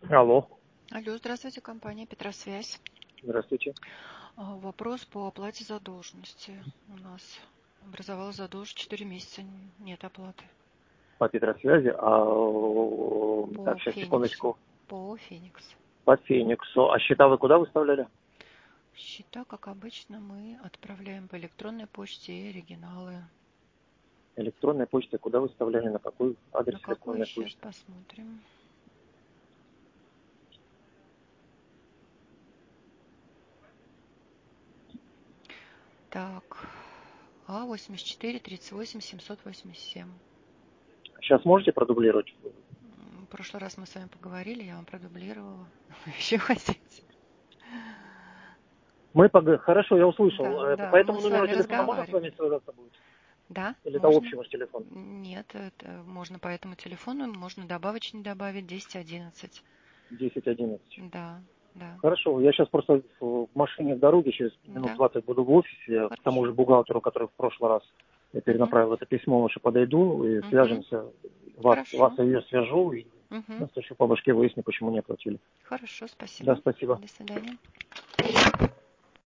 Алло, Алло, здравствуйте, компания Петросвязь. здравствуйте. Вопрос по оплате задолженности. У нас образовалась задолженность 4 месяца, нет оплаты. По Петросвязи. По Так, сейчас, Фениксу. секундочку. По Феникс. По Фениксу. А счета вы куда выставляли? Счета, как обычно, мы отправляем по электронной почте и оригиналы. Электронная почта. Куда выставляли? На какой адрес На какой электронной сейчас почты? посмотрим. Так, А84-38-787. Сейчас можете продублировать? В прошлый раз мы с вами поговорили, я вам продублировала. Еще хотите? Хорошо, я услышал. Да, По да, мы этому с номеру вами телефона можно с вами разговаривали. связаться будет? Да, Или это можно. общий ваш телефон? Нет, это можно по этому телефону, можно добавочно не добавить 1011. 1011. Да, да, Хорошо, я сейчас просто в машине в дороге, через минут да, 20 буду в офисе, к тому хорошо. же бухгалтеру, который в прошлый раз я Угу, перенаправил это письмо, лучше подойду и угу, свяжемся, вас хорошо. и ее свяжу, и Угу, настучу по башке, выясню, почему не оплатили. хорошо, Да, спасибо. спасибо. До свидания.